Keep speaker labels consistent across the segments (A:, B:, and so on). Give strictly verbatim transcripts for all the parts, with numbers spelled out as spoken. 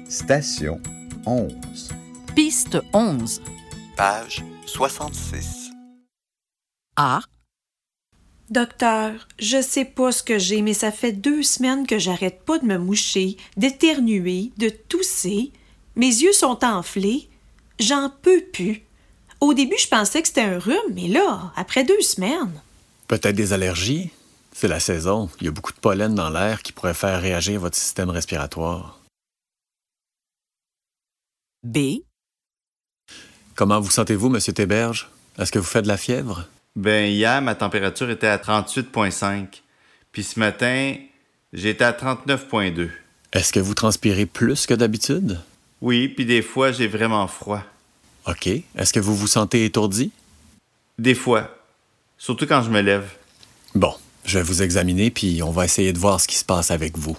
A: Station onze.
B: Piste onze.
C: Page soixante-six.
B: A.
D: Docteur, je sais pas ce que j'ai, mais ça fait deux semaines que j'arrête pas de me moucher, d'éternuer, de tousser. Mes yeux sont enflés. J'en peux plus. Au début, je pensais que c'était un rhume, mais là, après deux semaines...
E: Peut-être des allergies? C'est la saison. Il y a beaucoup de pollen dans l'air qui pourrait faire réagir votre système respiratoire.
B: B.
E: Comment vous sentez-vous, Monsieur Théberge? Est-ce que vous faites de la fièvre?
F: Ben hier, ma température était à trente-huit virgule cinq. Puis ce matin, j'étais à trente-neuf virgule deux.
E: Est-ce que vous transpirez plus que d'habitude?
F: Oui, puis des fois, j'ai vraiment froid.
E: OK. Est-ce que vous vous sentez étourdi?
F: Des fois. Surtout quand je me lève.
E: Bon, je vais vous examiner, puis on va essayer de voir ce qui se passe avec vous.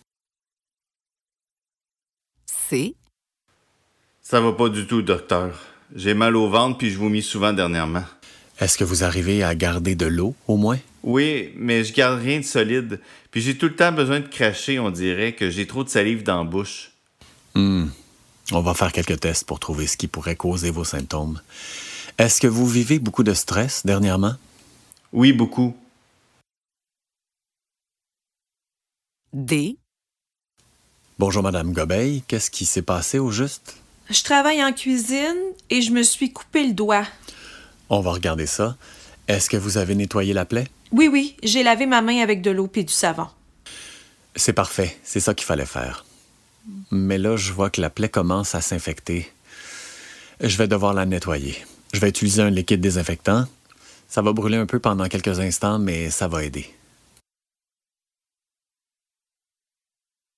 B: C.
F: Ça va pas du tout, docteur. J'ai mal au ventre puis je vomis souvent dernièrement.
E: Est-ce que vous arrivez à garder de l'eau, au moins?
F: Oui, mais je garde rien de solide. Puis j'ai tout le temps besoin de cracher, on dirait que j'ai trop de salive dans la bouche.
E: Hmm. On va faire quelques tests pour trouver ce qui pourrait causer vos symptômes. Est-ce que vous vivez beaucoup de stress dernièrement?
F: Oui, beaucoup.
B: D.
E: Bonjour, Madame Gobeil. Qu'est-ce qui s'est passé au juste?
D: Je travaille en cuisine et je me suis coupé le doigt.
E: On va regarder ça. Est-ce que vous avez nettoyé la plaie?
D: Oui, oui, j'ai lavé ma main avec de l'eau et du savon.
E: C'est parfait. C'est ça qu'il fallait faire. Mais là, je vois que la plaie commence à s'infecter. Je vais devoir la nettoyer. Je vais utiliser un liquide désinfectant. Ça va brûler un peu pendant quelques instants, mais ça va aider.